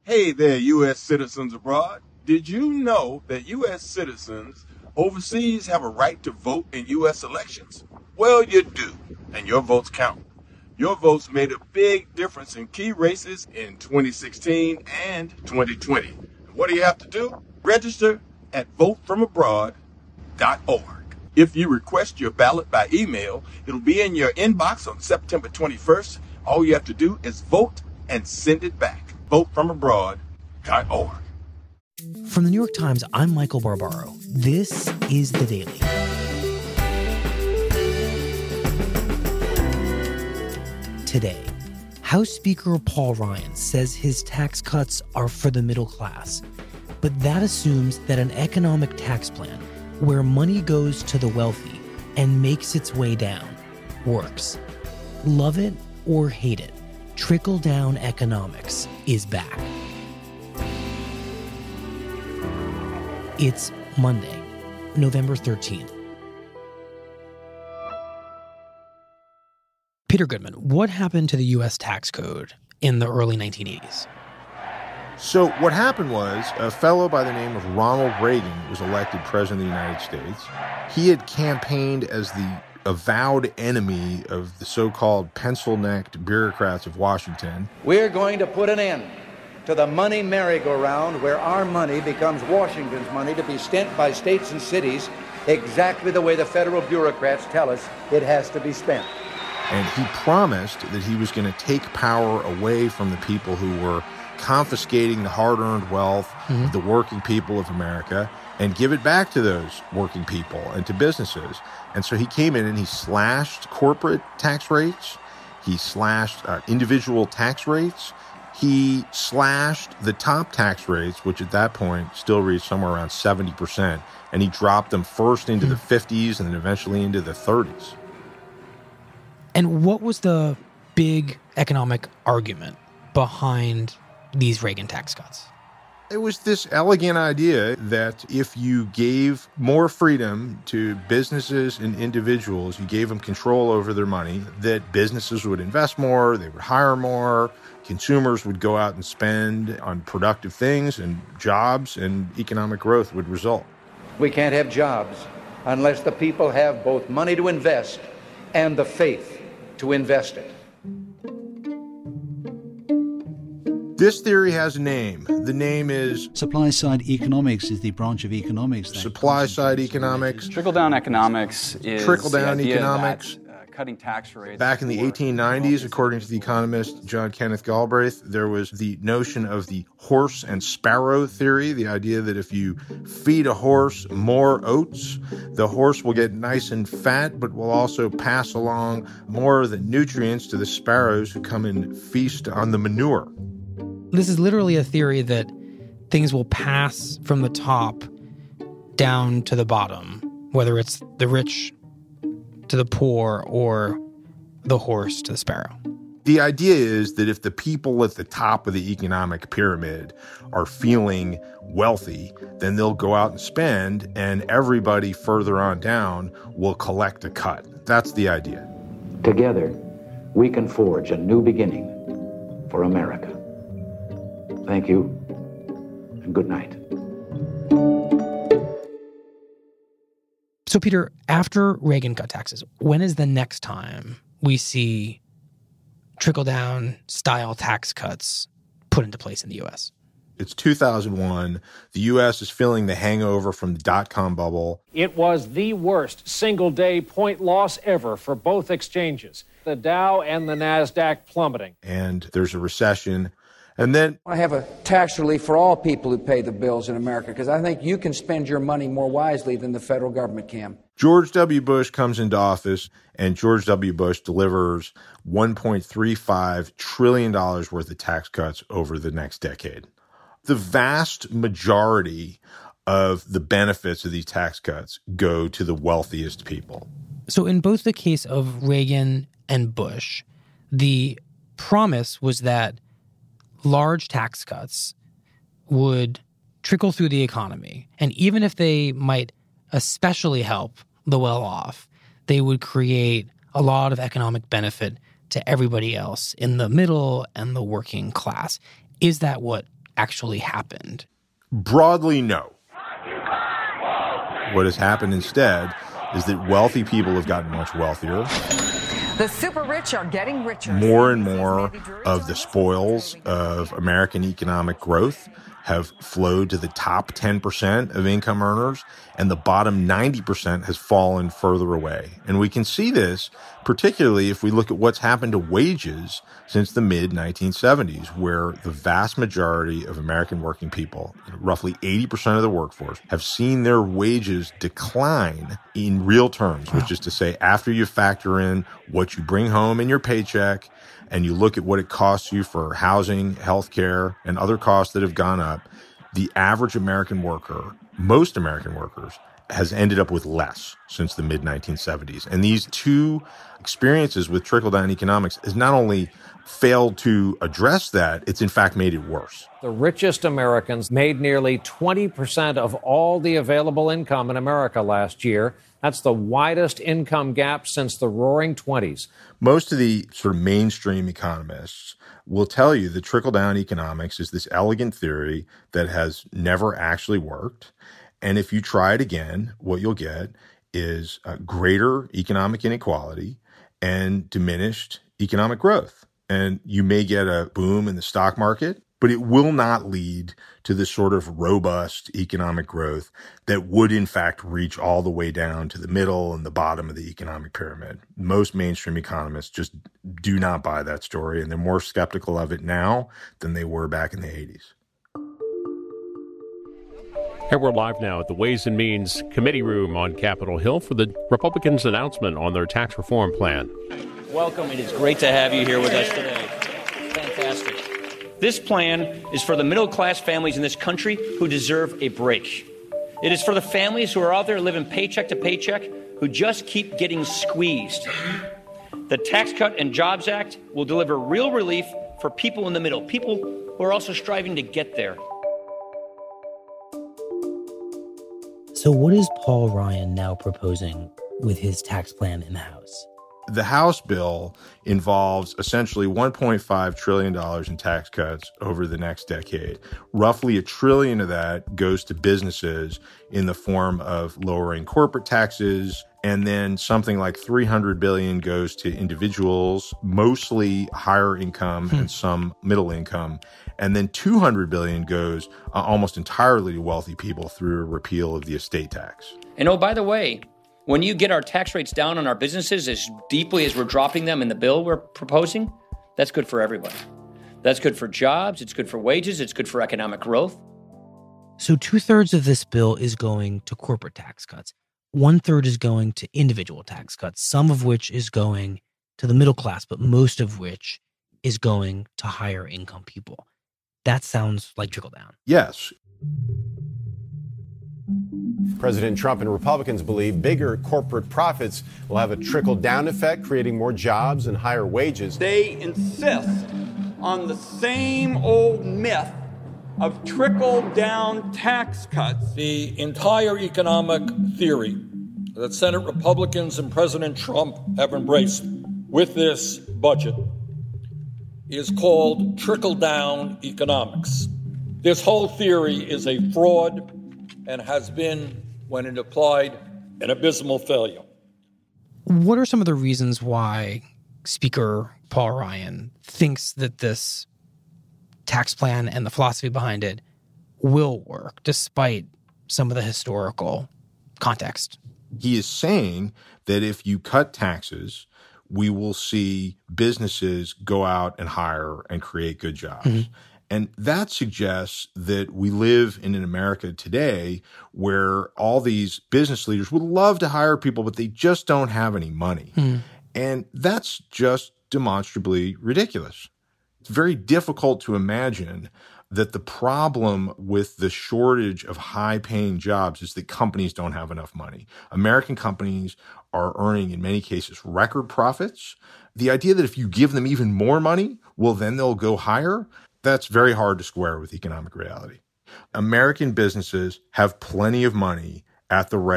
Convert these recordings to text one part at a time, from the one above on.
Hey there, U.S. citizens abroad. Did you know that U.S. citizens overseas have a right to vote in U.S. elections? Well, you do, and your votes count. Your votes made a big difference in key races in 2016 and 2020. What do you have to do? Register at votefromabroad.org. If you request your ballot by email, it'll be in your inbox on September 21st. All you have to do is vote and send it back. Votefromabroad.org. From the New York Times, I'm Michael Barbaro. This is The Daily. Today, House Speaker Paul Ryan says his tax cuts are for the middle class, but that assumes that an economic tax plan where money goes to the wealthy and makes its way down works. Love it or hate it, trickle-down economics is back. It's Monday, November 13th. Peter Goodman, what happened to the U.S. tax code in the early 1980s? So what happened was a fellow by the name of Ronald Reagan was elected president of the United States. He had campaigned as the avowed enemy of the so-called pencil-necked bureaucrats of Washington. We're going to put an end to the money merry-go-round where our money becomes Washington's money to be spent by states and cities exactly the way the federal bureaucrats tell us it has to be spent. And he promised that he was going to take power away from the people who were confiscating the hard-earned wealth of the working people of America and give it back to those working people and to businesses. And so he came in and he slashed corporate tax rates. He slashed individual tax rates. He slashed the top tax rates, which at that point still reached somewhere around 70%. And he dropped them first into the 50s and then eventually into the 30s. And what was the big economic argument behind these Reagan tax cuts? It was this elegant idea that if you gave more freedom to businesses and individuals, you gave them control over their money, that businesses would invest more, they would hire more, consumers would go out and spend on productive things and jobs, and economic growth would result. We can't have jobs unless the people have both money to invest and the faith to invest it. This theory has a name. The name is supply-side economics is the branch of economics. Supply-side economics. Trickle-down economics is trickle-down the idea economics. That, cutting tax rates. Back in the 1890s, according to the economist John Kenneth Galbraith, there was the notion of the horse and sparrow theory, the idea that if you feed a horse more oats, the horse will get nice and fat, but will also pass along more of the nutrients to the sparrows who come and feast on the manure. This is literally a theory that things will pass from the top down to the bottom, whether it's the rich to the poor or the horse to the sparrow. The idea is that if the people at the top of the economic pyramid are feeling wealthy, then they'll go out and spend, and everybody further on down will collect a cut. That's the idea. Together, we can forge a new beginning for America. Thank you, and good night. So, Peter, after Reagan cut taxes, when is the next time we see trickle-down style tax cuts put into place in the U.S.? It's 2001. The U.S. is feeling the hangover from the dot-com bubble. It was the worst single-day point loss ever for both exchanges, the Dow and the NASDAQ plummeting. And there's a recession. And then I have a tax relief for all people who pay the bills in America, because I think you can spend your money more wisely than the federal government can. George W. Bush comes into office, and George W. Bush delivers $1.35 trillion worth of tax cuts over the next decade. The vast majority of the benefits of these tax cuts go to the wealthiest people. So in both the case of Reagan and Bush, the promise was that large tax cuts would trickle through the economy. And even if they might especially help the well-off, they would create a lot of economic benefit to everybody else in the middle and the working class. Is that what actually happened? Broadly, no. What has happened instead is that wealthy people have gotten much wealthier. The super rich are getting richer. More and more of the spoils of American economic growth have flowed to the top 10% of income earners, and the bottom 90% has fallen further away. And we can see this particularly if we look at what's happened to wages since the mid-1970s, where the vast majority of American working people, roughly 80% of the workforce, have seen their wages decline in real terms, which is to say, after you factor in what you bring home in your paycheck, and you look at what it costs you for housing, healthcare, and other costs that have gone up, the average American worker, most American workers, has ended up with less since the mid-1970s. And these two experiences with trickle-down economics has not only failed to address that, it's in fact made it worse. The richest Americans made nearly 20% of all the available income in America last year. That's the widest income gap since the Roaring '20s. Most of the sort of mainstream economists will tell you that trickle-down economics is this elegant theory that has never actually worked. And if you try it again, what you'll get is greater economic inequality and diminished economic growth. And you may get a boom in the stock market, but it will not lead to the sort of robust economic growth that would, in fact, reach all the way down to the middle and the bottom of the economic pyramid. Most mainstream economists just do not buy that story, and they're more skeptical of it now than they were back in the 80s. And we're live now at the Ways and Means Committee Room on Capitol Hill for the Republicans' announcement on their tax reform plan. Welcome. It is great to have you here with us today. Fantastic. This plan is for the middle-class families in this country who deserve a break. It is for the families who are out there living paycheck to paycheck, who just keep getting squeezed. The Tax Cut and Jobs Act will deliver real relief for people in the middle, people who are also striving to get there. So what is Paul Ryan now proposing with his tax plan in the House? The House bill involves essentially $1.5 trillion in tax cuts over the next decade. Roughly $1 trillion of that goes to businesses in the form of lowering corporate taxes, and then something like $300 billion goes to individuals, mostly higher income and some middle income. And then $200 billion goes almost entirely to wealthy people through a repeal of the estate tax. And oh, by the way, when you get our tax rates down on our businesses as deeply as we're dropping them in the bill we're proposing, that's good for everybody. That's good for jobs, it's good for wages, it's good for economic growth. So 2/3 of this bill is going to corporate tax cuts. 1/3 is going to individual tax cuts, some of which is going to the middle class, but most of which is going to higher income people. That sounds like trickle down. Yes. President Trump and Republicans believe bigger corporate profits will have a trickle-down effect, creating more jobs and higher wages. They insist on the same old myth of trickle-down tax cuts. The entire economic theory that Senate Republicans and President Trump have embraced with this budget is called trickle-down economics. This whole theory is a fraud and has been, when it applied, an abysmal failure. What are some of the reasons why Speaker Paul Ryan thinks that this tax plan and the philosophy behind it will work, despite some of the historical context? He is saying that if you cut taxes, we will see businesses go out and hire and create good jobs. Mm-hmm. And that suggests that we live in an America today where all these business leaders would love to hire people, but they just don't have any money. Mm. And that's just demonstrably ridiculous. It's very difficult to imagine that the problem with the shortage of high-paying jobs is that companies don't have enough money. American companies are earning, in many cases, record profits. The idea that if you give them even more money, well, then they'll go higher, that's very hard to square with economic reality. American businesses have plenty of money at the ready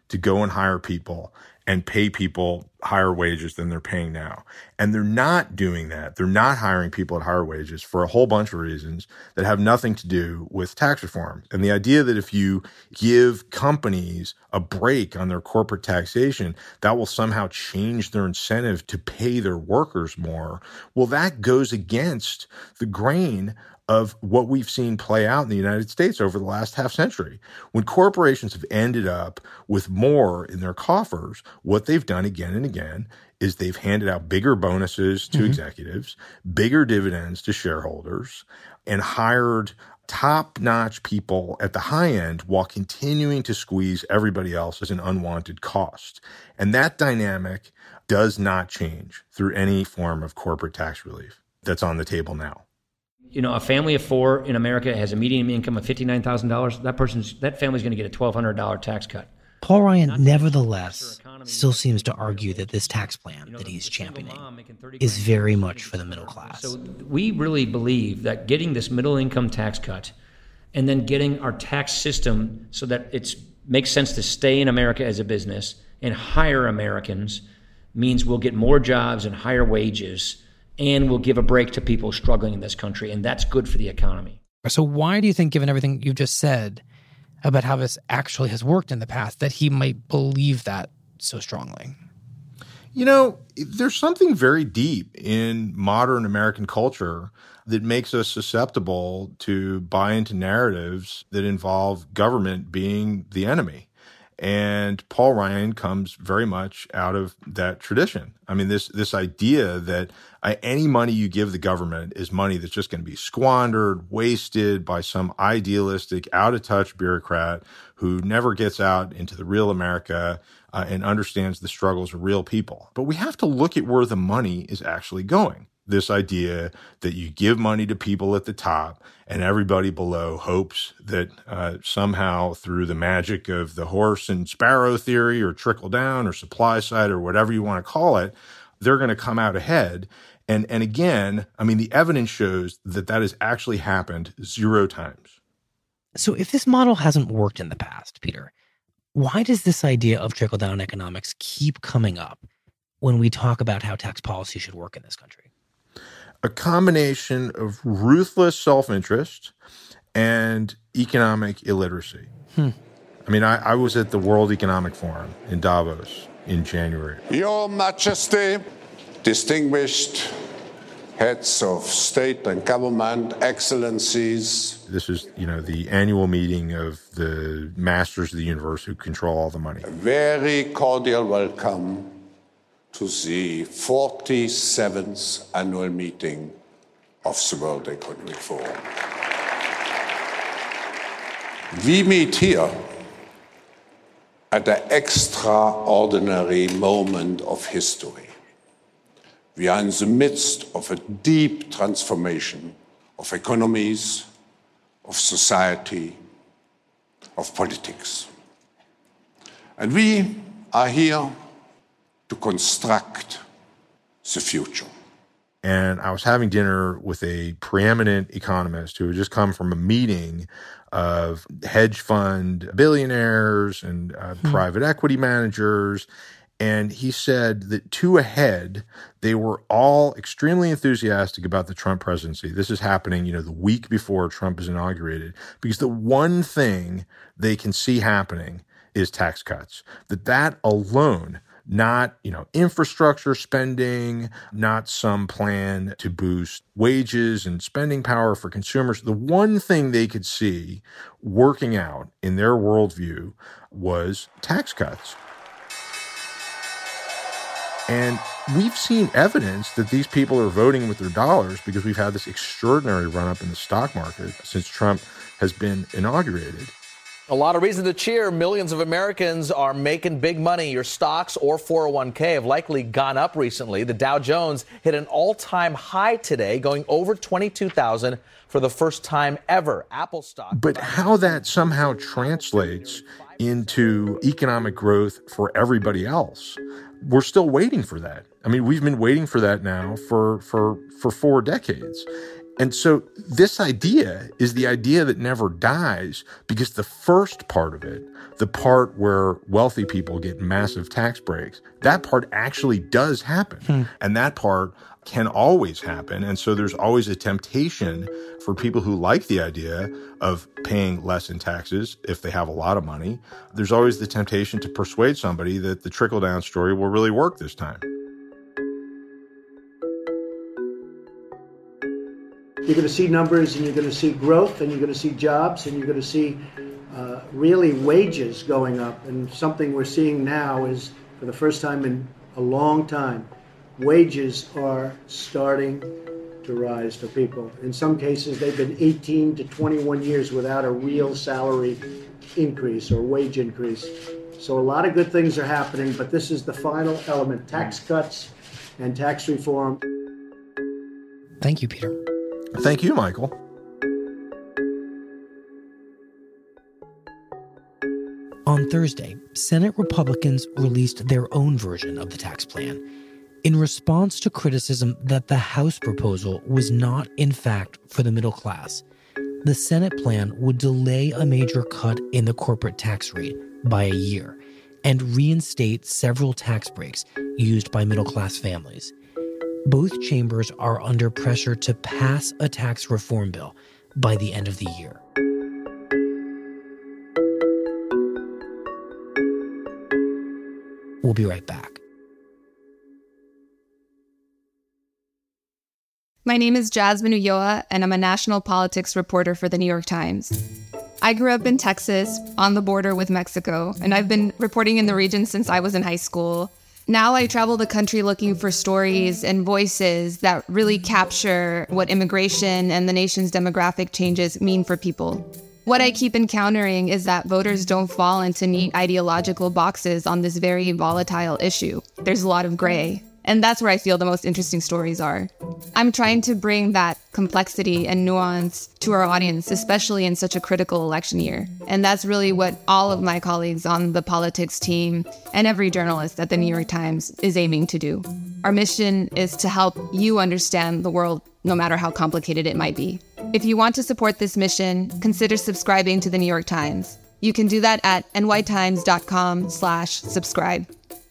to go and hire people and pay people higher wages than they're paying now. And they're not doing that. They're not hiring people at higher wages for a whole bunch of reasons that have nothing to do with tax reform. And the idea that if you give companies a break on their corporate taxation, that will somehow change their incentive to pay their workers more, well, that goes against the grain of what we've seen play out in the United States over the last half century. When corporations have ended up with more in their coffers, what they've done again and again is they've handed out bigger bonuses to executives, bigger dividends to shareholders, and hired top-notch people at the high end while continuing to squeeze everybody else as an unwanted cost. And that dynamic does not change through any form of corporate tax relief that's on the table now. You know, a family of four in America has a median income of $59,000. That family's going to get a $1,200 tax cut. Paul Ryan, nevertheless, still seems to argue that this tax plan that he's championing is very much for the middle class. So we really believe that getting this middle income tax cut and then getting our tax system so that it makes sense to stay in America as a business and hire Americans means we'll get more jobs and higher wages, and we'll give a break to people struggling in this country, and that's good for the economy. So why do you think, given everything you've just said about how this actually has worked in the past, that he might believe that so strongly? You know, there's something very deep in modern American culture that makes us susceptible to buy into narratives that involve government being the enemy. And Paul Ryan comes very much out of that tradition. I mean, this idea that any money you give the government is money that's just going to be squandered, wasted by some idealistic, out-of-touch bureaucrat who never gets out into the real America and understands the struggles of real people. But we have to look at where the money is actually going. This idea that you give money to people at the top and everybody below hopes that somehow through the magic of the horse and sparrow theory or trickle down or supply side or whatever you want to call it, they're going to come out ahead. And again, I mean, the evidence shows that that has actually happened 0 times. So if this model hasn't worked in the past, Peter, why does this idea of trickle-down economics keep coming up when we talk about how tax policy should work in this country? A combination of ruthless self-interest and economic illiteracy. I mean, I was at the World Economic Forum in Davos in January. Your Majesty, distinguished heads of state and government, excellencies. This is, the annual meeting of the masters of the universe who control all the money. A very cordial welcome to the 47th annual meeting of the World Economic Forum. We meet here at an extraordinary moment of history. We are in the midst of a deep transformation of economies, of society, of politics. And we are here to construct the future. And I was having dinner with a preeminent economist who had just come from a meeting of hedge fund billionaires and private equity managers. And he said that to a head, they were all extremely enthusiastic about the Trump presidency. This is happening, the week before Trump is inaugurated, because the one thing they can see happening is tax cuts. That alone, not, infrastructure spending, not some plan to boost wages and spending power for consumers. The one thing they could see working out in their worldview was tax cuts. And we've seen evidence that these people are voting with their dollars because we've had this extraordinary run-up in the stock market since Trump has been inaugurated. A lot of reason to cheer. Millions of Americans are making big money. Your stocks or 401k have likely gone up recently. The Dow Jones hit an all-time high today, going over 22,000 for the first time ever. Apple stock. But how that somehow translates into economic growth for everybody else, we're still waiting for that. I mean, we've been waiting for that now for 4 decades. And so this idea is the idea that never dies, because the first part of it, the part where wealthy people get massive tax breaks, that part actually does happen. And that part can always happen. And so there's always a temptation for people who like the idea of paying less in taxes if they have a lot of money. There's always the temptation to persuade somebody that the trickle-down story will really work this time. You're going to see numbers, and you're going to see growth, and you're going to see jobs, and you're going to see really wages going up. And something we're seeing now is, for the first time in a long time, wages are starting to rise for people. In some cases, they've been 18 to 21 years without a real salary increase or wage increase. So a lot of good things are happening, but this is the final element: tax cuts and tax reform. Thank you, Peter. Thank you, Michael. On Thursday, Senate Republicans released their own version of the tax plan in response to criticism that the House proposal was not, in fact, for the middle class. The Senate plan would delay a major cut in the corporate tax rate by a year and reinstate several tax breaks used by middle-class families. Both chambers are under pressure to pass a tax reform bill by the end of the year. We'll be right back. My name is Jasmine Ulloa, and I'm a national politics reporter for The New York Times. I grew up in Texas, on the border with Mexico, and I've been reporting in the region since I was in high school. Now I travel the country looking for stories and voices that really capture what immigration and the nation's demographic changes mean for people. What I keep encountering is that voters don't fall into neat ideological boxes on this very volatile issue. There's a lot of gray. And that's where I feel the most interesting stories are. I'm trying to bring that complexity and nuance to our audience, especially in such a critical election year. And that's really what all of my colleagues on the politics team and every journalist at the New York Times is aiming to do. Our mission is to help you understand the world, no matter how complicated it might be. If you want to support this mission, consider subscribing to the New York Times. You can do that at nytimes.com/subscribe.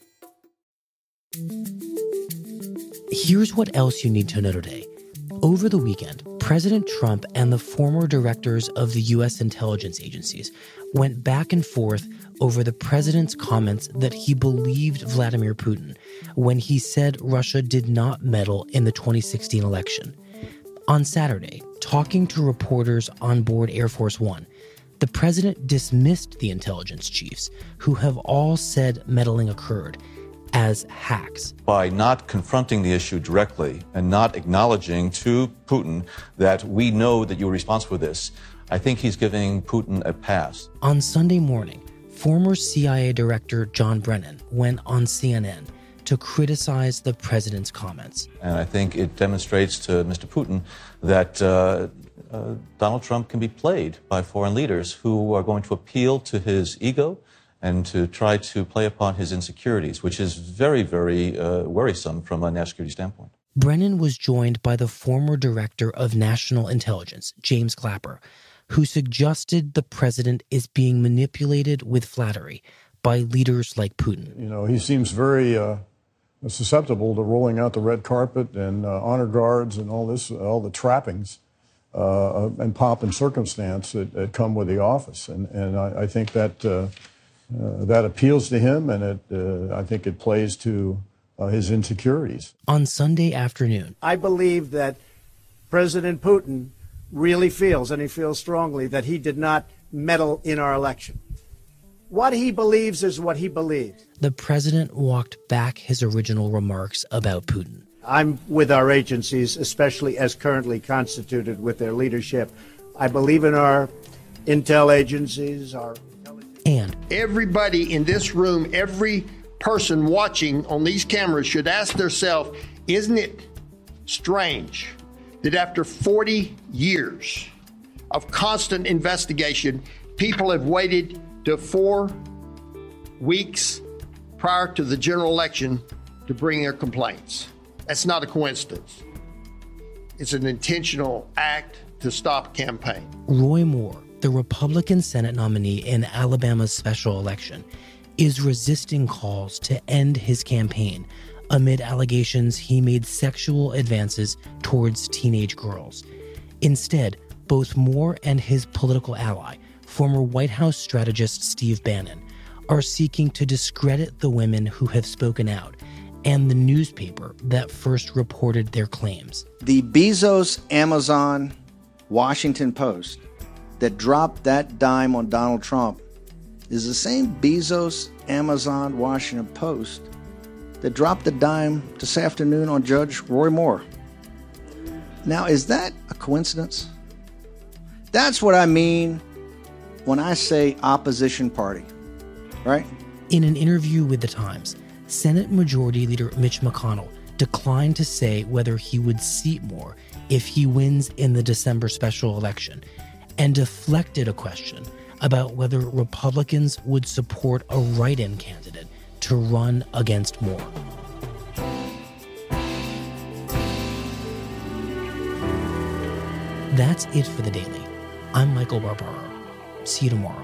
Here's what else you need to know today. Over the weekend, President Trump and the former directors of the U.S. intelligence agencies went back and forth over the president's comments that he believed Vladimir Putin when he said Russia did not meddle in the 2016 election. On Saturday, talking to reporters on board Air Force One, the president dismissed the intelligence chiefs, who have all said meddling occurred, as hacks. By not confronting the issue directly and not acknowledging to Putin that we know that you were responsible for this, I think he's giving Putin a pass. On Sunday morning, former CIA Director John Brennan went on CNN to criticize the president's comments. And I think it demonstrates to Mr. Putin that Donald Trump can be played by foreign leaders who are going to appeal to his ego and to try to play upon his insecurities, which is very, very worrisome from a national security standpoint. Brennan was joined by the former director of national intelligence, James Clapper, who suggested the president is being manipulated with flattery by leaders like Putin. You know, he seems very susceptible to rolling out the red carpet and honor guards and all this, all the trappings and pomp and circumstance that come with the office. And I think that that appeals to him, and I think it plays to his insecurities. On Sunday afternoon, I believe that President Putin really feels, and he feels strongly, that he did not meddle in our election. What he believes is what he believes. The president walked back his original remarks about Putin. I'm with our agencies, especially as currently constituted with their leadership. I believe in our intel agencies, And everybody in this room, every person watching on these cameras should ask themselves, isn't it strange that after 40 years of constant investigation, people have waited to 4 weeks prior to the general election to bring their complaints? That's not a coincidence. It's an intentional act to stop a campaign. Roy Moore, the Republican Senate nominee in Alabama's special election, is resisting calls to end his campaign amid allegations he made sexual advances towards teenage girls. Instead, both Moore and his political ally, former White House strategist Steve Bannon, are seeking to discredit the women who have spoken out and the newspaper that first reported their claims. The Bezos Amazon Washington Post that dropped that dime on Donald Trump is the same Bezos Amazon Washington Post that dropped the dime this afternoon on Judge Roy Moore. Now, is that a coincidence? That's what I mean when I say opposition party, right? In an interview with The Times, Senate Majority Leader Mitch McConnell declined to say whether he would seat Moore if he wins in the December special election, and deflected a question about whether Republicans would support a write-in candidate to run against Moore. That's it for The Daily. I'm Michael Barbaro. See you tomorrow.